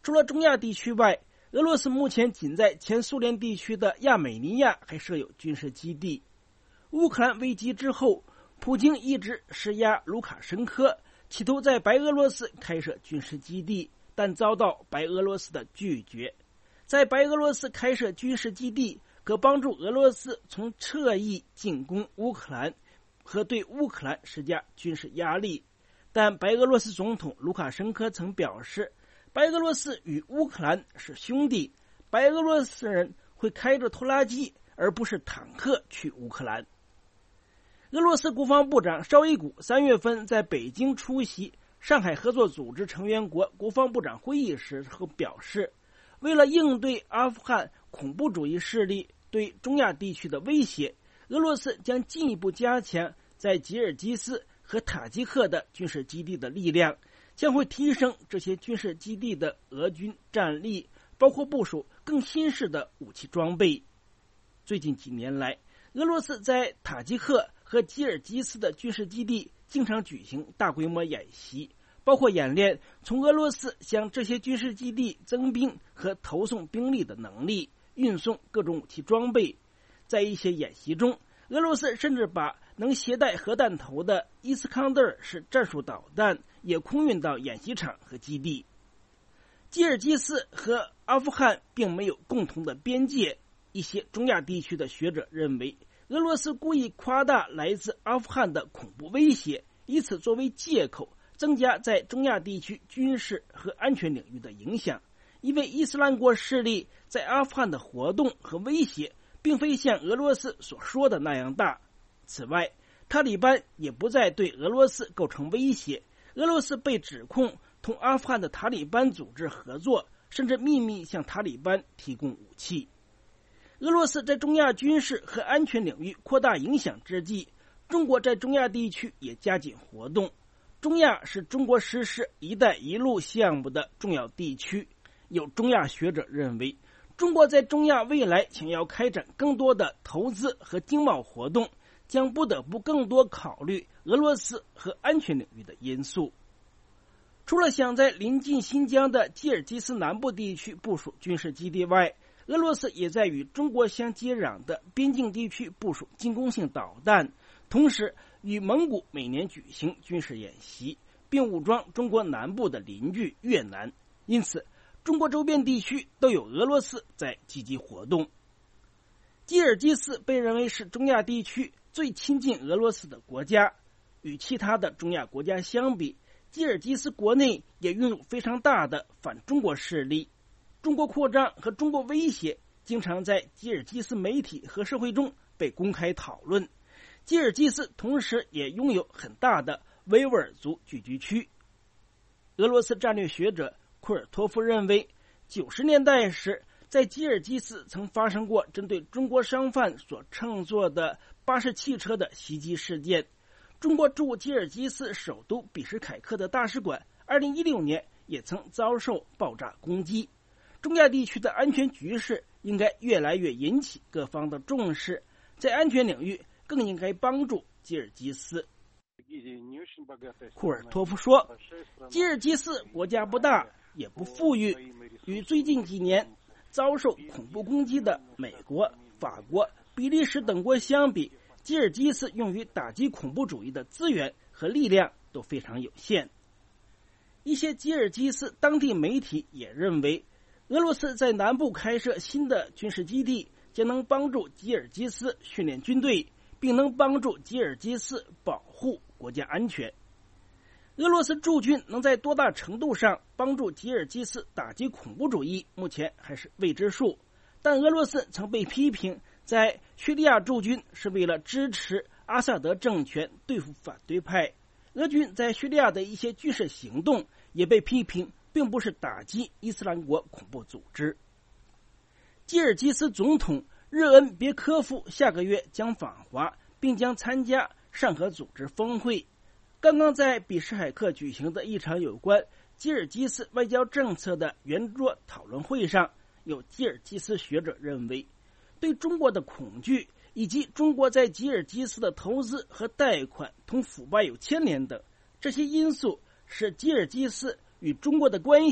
除了中亚地区外，俄罗斯目前仅在前苏联地区的亚美尼亚还设有军事基地。乌克兰危机之后，普京一直施压卢卡申科，企图在白俄罗斯开设军事基地，但遭到白俄罗斯的拒绝。在白俄罗斯开设军事基地，可帮助俄罗斯从侧翼进攻乌克兰和对乌克兰施加军事压力。但白俄罗斯总统卢卡申科曾表示，白俄罗斯与乌克兰是兄弟，白俄罗斯人会开着拖拉机而不是坦克去乌克兰。俄罗斯国防部长绍伊古3月份在北京出席上海合作组织成员国国防部长会议时表示，为了应对阿富汗恐怖主义势力对中亚地区的威胁，俄罗斯将进一步加强在吉尔吉斯和塔吉克的军事基地的力量，将会提升这些军事基地的俄军战力，包括部署更新式的武器装备。最近几年来，俄罗斯在塔吉克和吉尔吉斯的军事基地经常举行大规模演习，包括演练从俄罗斯向这些军事基地增兵和投送兵力的能力，运送各种武器装备。在一些演习中，俄罗斯甚至把能携带核弹头的伊斯康德尔式战术导弹也空运到演习场和基地。吉尔吉斯和阿富汗并没有共同的边界，一些中亚地区的学者认为，俄罗斯故意夸大来自阿富汗的恐怖威胁，以此作为借口增加在中亚地区军事和安全领域的影响，因为伊斯兰国势力在阿富汗的活动和威胁并非像俄罗斯所说的那样大。此外，塔利班也不再对俄罗斯构成威胁，俄罗斯被指控同阿富汗的塔利班组织合作，甚至秘密向塔利班提供武器。俄罗斯在中亚军事和安全领域扩大影响之际，中国在中亚地区也加紧活动。中亚是中国实施“一带一路”项目的重要地区。有中亚学者认为，中国在中亚未来想要开展更多的投资和经贸活动，将不得不更多考虑俄罗斯和安全领域的因素。除了想在临近新疆的吉尔吉斯南部地区部署军事基地外，俄罗斯也在与中国相接壤的边境地区部署进攻性导弹，同时与蒙古每年举行军事演习，并武装中国南部的邻居越南。因此，中国周边地区都有俄罗斯在积极活动。吉尔吉斯被认为是中亚地区最亲近俄罗斯的国家，与其他的中亚国家相比，吉尔吉斯国内也拥有非常大的反中国势力。中国扩张和中国威胁经常在吉尔吉斯媒体和社会中被公开讨论。吉尔吉斯同时也拥有很大的维吾尔族聚居区。俄罗斯战略学者库尔托夫认为，90年代时，在吉尔吉斯曾发生过针对中国商贩所乘坐的巴士汽车的袭击事件。中国驻吉尔吉斯首都比什凯克的大使馆2016年也曾遭受爆炸攻击。中亚地区的安全局势应该越来越引起各方的重视，在安全领域更应该帮助吉尔吉斯。库尔托夫说，吉尔吉斯国家不大也不富裕，与最近几年遭受恐怖攻击的美国、法国、比利时等国相比，吉尔吉斯用于打击恐怖主义的资源和力量都非常有限。一些吉尔吉斯当地媒体也认为，俄罗斯在南部开设新的军事基地，将能帮助吉尔吉斯训练军队，并能帮助吉尔吉斯保护国家安全。俄罗斯驻军能在多大程度上帮助吉尔吉斯打击恐怖主义，目前还是未知数。但俄罗斯曾被批评在叙利亚驻军是为了支持阿萨德政权对付反对派。俄军在叙利亚的一些军事行动也被批评并不是打击伊斯兰国恐怖组织。吉尔吉斯总统热恩别科夫下个月将访华，并将参加上合组织峰会。刚刚在比什凯克举行的一场有关吉尔吉斯外交政策的圆桌讨论会上，有吉尔吉斯学者认为，对中国的恐惧以及中国在吉尔吉斯的投资和贷款同腐败有牵连等，这些因素使吉尔吉斯与中国的关系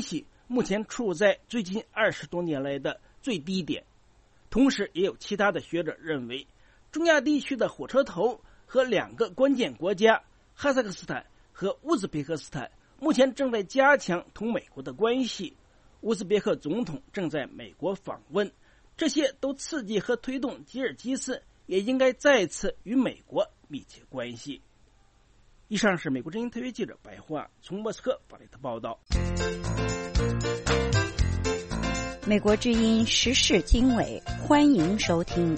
目前处在最近20多年来的最低点。同时也有其他的学者认为，中亚地区的火车头和2个关键国家哈萨克斯坦和乌兹别克斯坦目前正在加强同美国的关系，乌兹别克总统正在美国访问，这些都刺激和推动吉尔吉斯也应该再次与美国密切关系。以上是美国之音特约记者白桦从莫斯科发来的报道。 美国之音时事经纬，欢迎收听。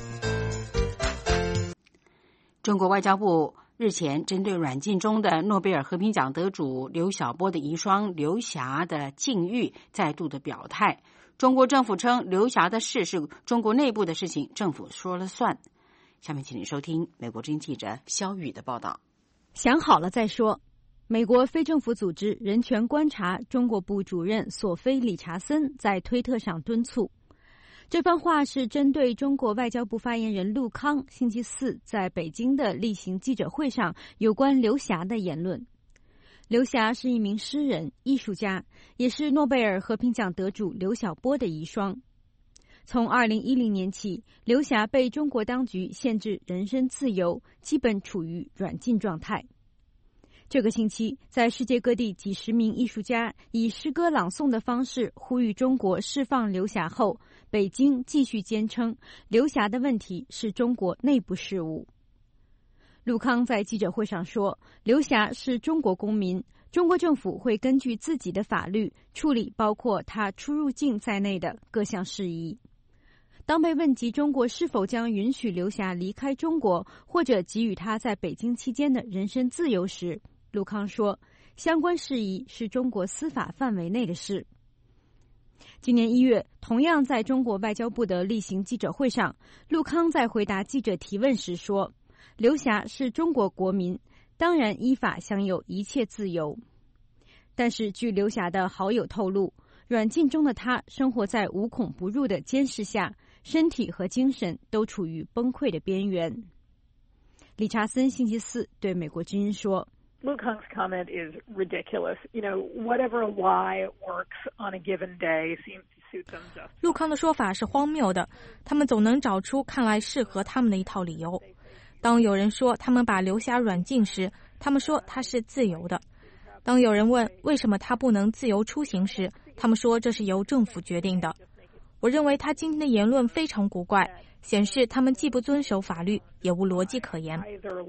中国外交部日前针对软禁中的诺贝尔和平奖得主刘晓波的遗孀刘霞的境遇再度的表态。中国政府称刘霞的事是中国内部的事情，政府说了算。下面请您收听美国之音记者肖宇的报道。 想好了再说。美国非政府组织人权观察中国部主任索菲·理查森在推特上敦促。这番话是针对中国外交部发言人陆康星期四在北京的例行记者会上有关刘霞的言论。刘霞是一名诗人、艺术家，也是诺贝尔和平奖得主刘晓波的遗孀。从2010年起，刘霞被中国当局限制人身自由，基本处于软禁状态。这个星期，在世界各地几十名艺术家以诗歌朗诵的方式呼吁中国释放刘霞后，北京继续坚称刘霞的问题是中国内部事务。陆康在记者会上说，刘霞是中国公民，中国政府会根据自己的法律处理包括他出入境在内的各项事宜。当被问及中国是否将允许刘霞离开中国，或者给予他在北京期间的人身自由时，陆康说，相关事宜是中国司法范围内的事。今年1月，同样在中国外交部的例行记者会上，陆康在回答记者提问时说，刘霞是中国国民，当然依法享有一切自由。但是据刘霞的好友透露，软禁中的他生活在无孔不入的监视下，身体和精神都处于崩溃的边缘。理查森星期四对美国之音说， Luke Hunk's comment is ridiculous. You know, whatever lie works on a given day seems to suit them just. 陆康的说法是荒谬的，他们总能找出看来适合他们的一套理由。当有人说他们把刘霞软禁时，他们说他是自由的；当有人问为什么他不能自由出行时，他们说这是由政府决定的。我认为他今天的言论非常古怪，显示他们既不遵守法律，也无逻辑可言。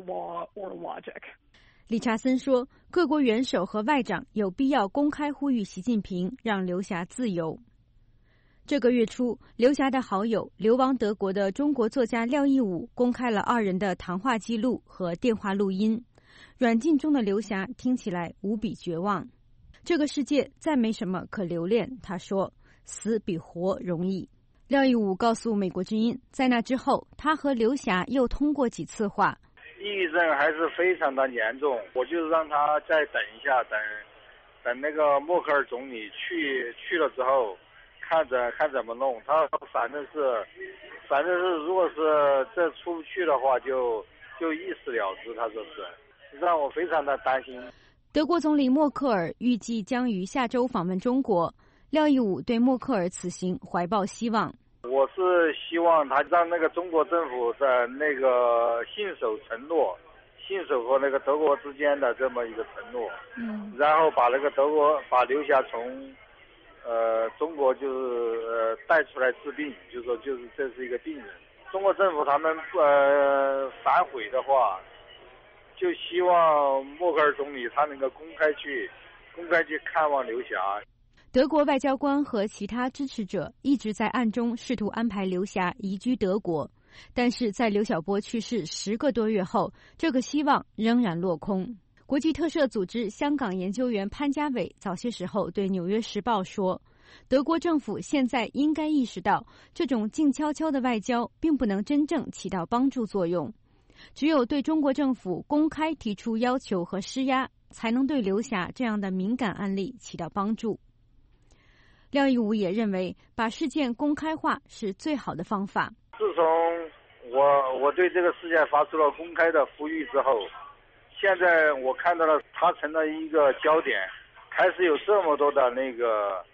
理查森说，各国元首和外长有必要公开呼吁习近平让刘霞自由。这个月初，刘霞的好友流亡德国的中国作家廖亦武公开了2人的谈话记录和电话录音。软禁中的刘霞听起来无比绝望。这个世界再没什么可留恋，他说，死比活容易。廖亦武告诉美国之音，在那之后，他和刘霞又通过几次话。 抑郁症还是非常的严重，我就是让他再等一下，等那个默克尔总理去了之后，看怎么弄。他反正是如果是这出不去的话，就一死了之。他说是，让我非常的担心。 德国总理默克尔预计将于下周访问中国，廖亦武对默克尔此行怀抱希望。 我是希望他让那个中国政府的那个信守承诺，信守和那个德国之间的这么一个承诺，然后把那个把刘霞从中国就是带出来治病，就是说这是一个病人。中国政府他们反悔的话，就希望默克尔总理他能够公开去看望刘霞。 德国外交官和其他支持者一直在暗中试图安排刘霞移居德国，但是在刘晓波去世10个多月后，这个希望仍然落空。国际特赦组织香港研究员潘家伟早些时候对《纽约时报》说，德国政府现在应该意识到，这种静悄悄的外交并不能真正起到帮助作用，只有对中国政府公开提出要求和施压，才能对刘霞这样的敏感案例起到帮助。廖亦武也认为，把事件公开化是最好的方法。 自从我对这个事件发出了公开的呼吁之后，现在我看到了它成了一个焦点，开始有这么多的那个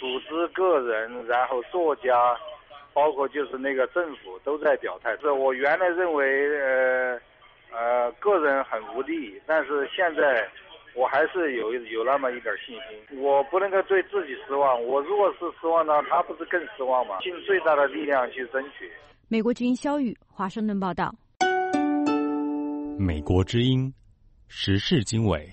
组织、个人，然后作家，包括就是那个政府都在表态。是我原来认为个人很无力，但是现在我还是有那么一点信心。我不能够对自己失望，我如果是失望呢，他不是更失望吗？尽最大的力量去争取。 美国之音肖宇，华盛顿报道。 美国之音时事经纬。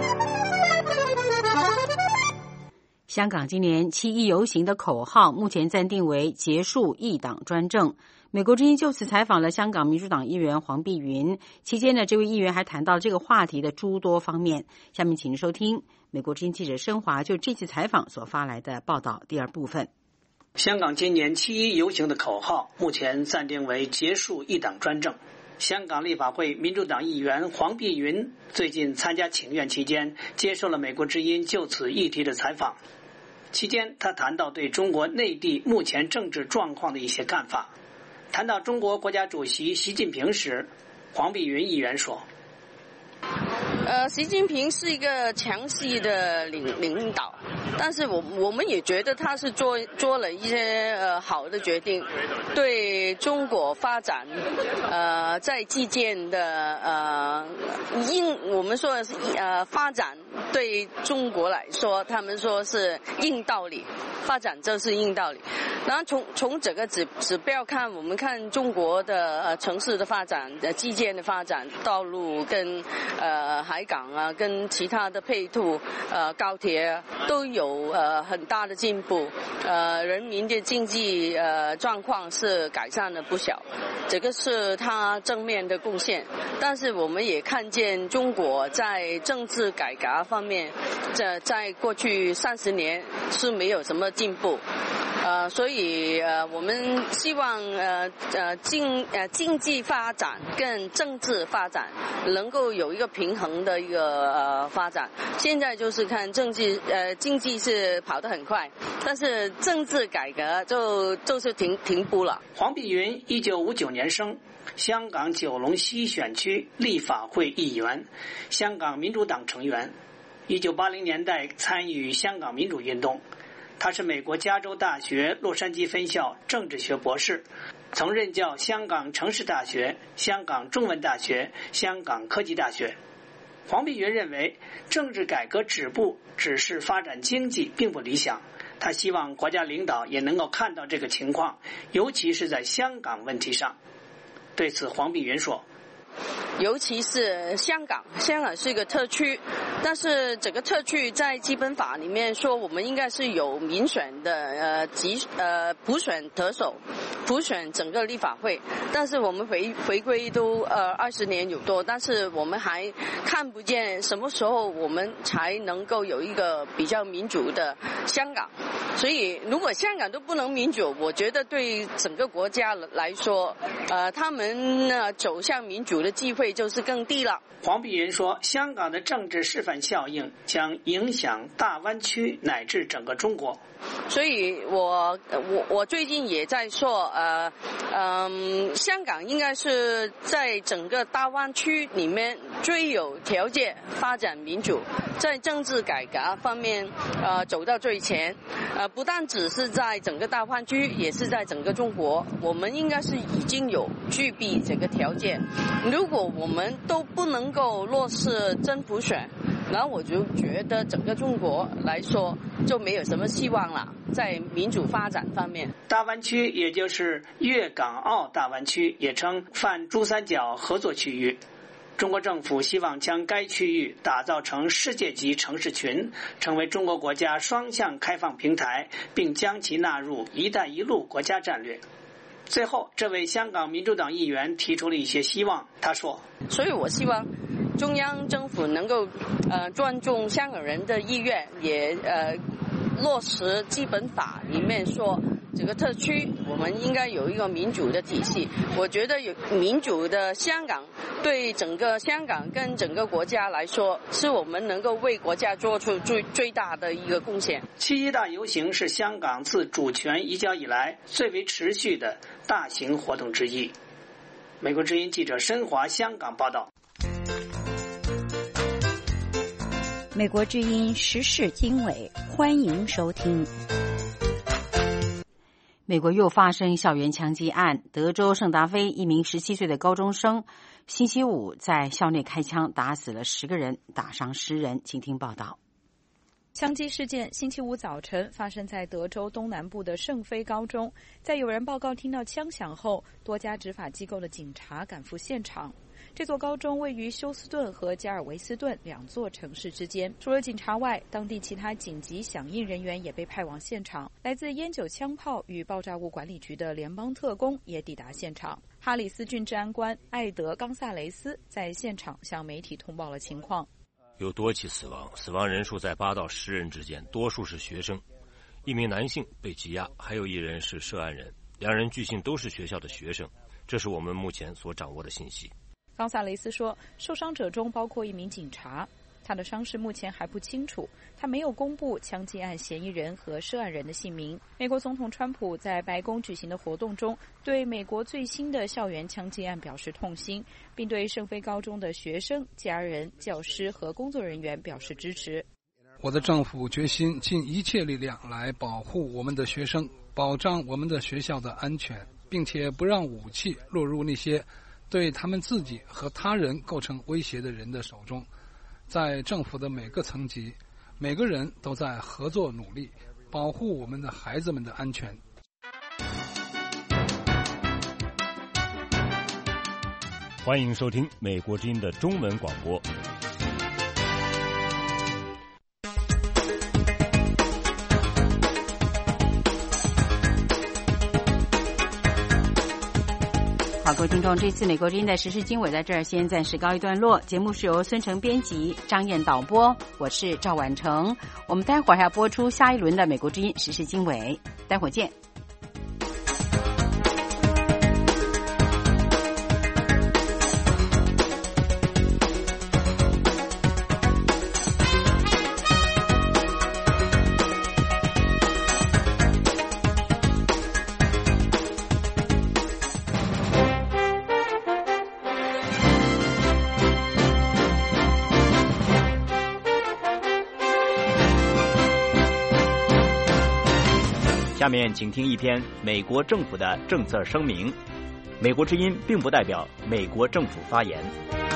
香港今年7·1游行的口号目前暂定为结束一党专政。美国之音就此采访了香港民主党议员黄碧云，期间呢，这位议员还谈到这个话题的诸多方面。下面请您收听美国之音记者申华就这次采访所发来的报道第二部分。 香港今年7·1游行的口号目前暂定为结束一党专政。香港立法会民主党议员黄碧云最近参加请愿期间，接受了美国之音就此议题的采访。期间，他谈到对中国内地目前政治状况的一些看法。谈到中国国家主席习近平时，黄碧云议员说： 习近平是一个强势的领导，但是我们也觉得他是做了一些好的决定，对中国发展在基建的我们说发展对中国来说，他们说是硬道理，发展就是硬道理。然后从整个指标看，我们看中国的城市的发展、基建的发展、道路跟海港啊，跟其他的配套高铁都有很大的进步，人民的经济状况是改善了不少，这个是他正面的贡献。但是我们也看见中国在政治改革方面，在过去30年是没有什么进步。所以我们希望经济发展跟政治发展能够有一个平衡的一个发展。现在就是看经济是跑得很快，但是政治改革就是停步了。 黄碧云1959年生，香港九龙西选区立法会议员，香港民主党成员。1980年代参与香港民主运动。他是美国加州大学洛杉矶分校政治学博士，曾任教香港城市大学、香港中文大学、香港科技大学。黄碧云认为，政治改革止步只是发展经济并不理想，他希望国家领导也能够看到这个情况，尤其是在香港问题上。对此，黄碧云说： 尤其是香港是一个特区，但是整个特区在基本法里面说我们应该是有民选的普选特首，普选整个立法会，但是我们回归都20年有多，但是我们还看不见什么时候我们才能够有一个比较民主的香港。所以如果香港都不能民主，我觉得对整个国家来说他们走向民主的机会就是更低了。 黄碧云说，香港的政治示范效应将影响大湾区乃至整个中国。 所以我最近也在说香港应该是在整个大湾区里面最有条件发展民主，在政治改革方面走到最前，不但只是在整个大湾区，也是在整个中国，我们应该是已经有具备这个条件。如果我们都不能够落实真普选，然后我就觉得整个中国来说就没有什么希望了，在民主发展方面。 大湾区也就是粤港澳大湾区，也称泛珠三角合作区域。中国政府希望将该区域打造成世界级城市群，成为中国国家双向开放平台，并将其纳入“一带一路”国家战略。最后，这位香港民主党议员提出了一些希望。他说： 所以我希望中央政府能够尊重香港人的意愿，也落实基本法里面说这个特区我们应该有一个民主的体系。我觉得有民主的香港对整个香港跟整个国家来说，是我们能够为国家做出最大的一个贡献。 7·1大游行是香港自主权移交以来最为持续的大型活动之一。美国之音记者申华香港报道。 美国之音时事经纬，欢迎收听。 美国又发生校园枪击案，德州圣达菲一名17岁的高中生星期五在校内开枪，打死了10个人，打伤10人。请听报道。 枪击事件星期五早晨发生在德州东南部的圣菲高中，在有人报告听到枪响后，多家执法机构的警察赶赴现场。这座高中位于休斯顿和加尔维斯顿2座城市之间，除了警察外，当地其他紧急响应人员也被派往现场。来自烟酒枪炮与爆炸物管理局的联邦特工也抵达现场。哈里斯郡治安官艾德·冈萨雷斯在现场向媒体通报了情况。 有多起死亡，死亡人数在8到10人之间，多数是学生。1名男性被羁押，还有1人是涉案人，2人据信都是学校的学生。这是我们目前所掌握的信息。 冈萨雷斯说，受伤者中包括1名警察，他的伤势目前还不清楚，他没有公布枪击案嫌疑人和涉案人的姓名。美国总统川普在白宫举行的活动中，对美国最新的校园枪击案表示痛心，并对圣菲高中的学生、家人、教师和工作人员表示支持。 我的政府决心尽一切力量来保护我们的学生，保障我们的学校的安全，并且不让武器落入那些对他们自己和他人构成威胁的人的手中。在政府的每个层级，每个人都在合作努力，保护我们的孩子们的安全。 欢迎收听美国之音的中文广播。 好，各位听众，这次美国之音的时事经纬在这儿先暂时告一段落。节目是由孙成编辑，张燕导播，我是赵婉成。我们待会儿还要播出下一轮的美国之音时事经纬，待会儿见。 下面请听一篇美国政府的政策声明。美国之音并不代表美国政府发言。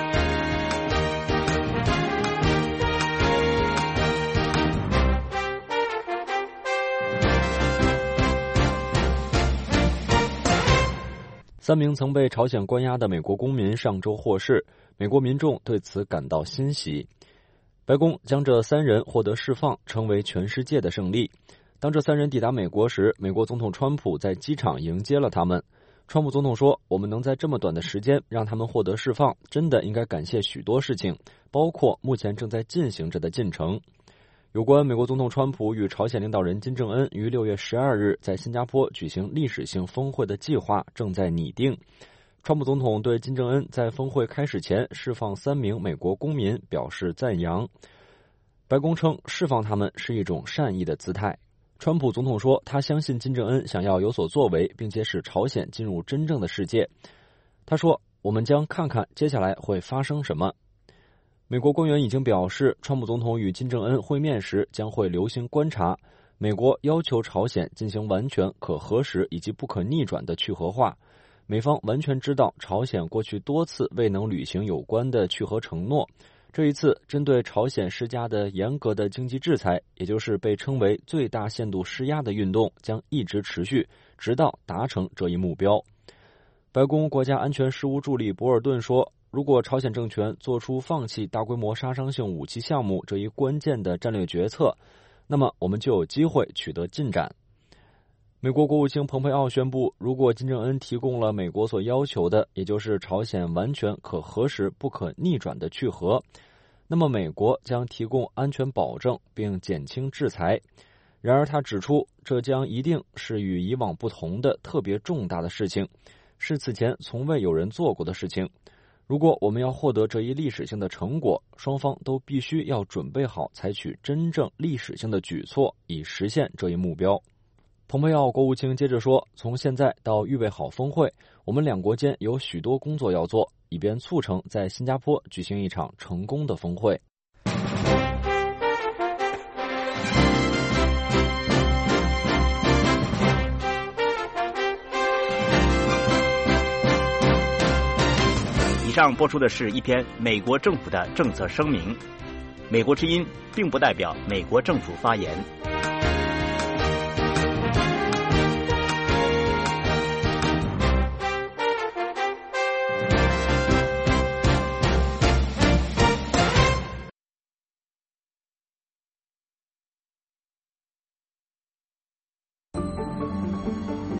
3名曾被朝鲜关押的美国公民上周获释，美国民众对此感到欣喜。白宫将这3人获得释放称为全世界的胜利。当这3人抵达美国时，美国总统川普在机场迎接了他们。川普总统说，我们能在这么短的时间让他们获得释放，真的应该感谢许多事情，包括目前正在进行着的进程。有关美国总统川普与朝鲜领导人金正恩于6月12日在新加坡举行历史性峰会的计划正在拟定。川普总统对金正恩在峰会开始前释放3名美国公民表示赞扬。白宫称，释放他们是一种善意的姿态。川普总统说，他相信金正恩想要有所作为，并且使朝鲜进入真正的世界。他说，我们将看看接下来会发生什么。美国官员已经表示，川普总统与金正恩会面时将会留心观察。美国要求朝鲜进行完全可核实以及不可逆转的去核化。美方完全知道朝鲜过去多次未能履行有关的去核承诺。这一次针对朝鲜施加的严格的经济制裁，也就是被称为最大限度施压的运动，将一直持续，直到达成这一目标。白宫国家安全事务助理博尔顿说，如果朝鲜政权做出放弃大规模杀伤性武器项目这一关键的战略决策，那么我们就有机会取得进展。美国国务卿蓬佩奥宣布，如果金正恩提供了美国所要求的，也就是朝鲜完全可核实不可逆转的去核，那么美国将提供安全保证并减轻制裁。然而他指出，这将一定是与以往不同的特别重大的事情，是此前从未有人做过的事情。如果我们要获得这一历史性的成果，双方都必须要准备好采取真正历史性的举措，以实现这一目标。蓬佩奥国务卿接着说，从现在到预备好峰会，我们2国间有许多工作要做，以便促成在新加坡举行一场成功的峰会。 上播出的是一篇美国政府的政策声明。美国之音并不代表美国政府发言。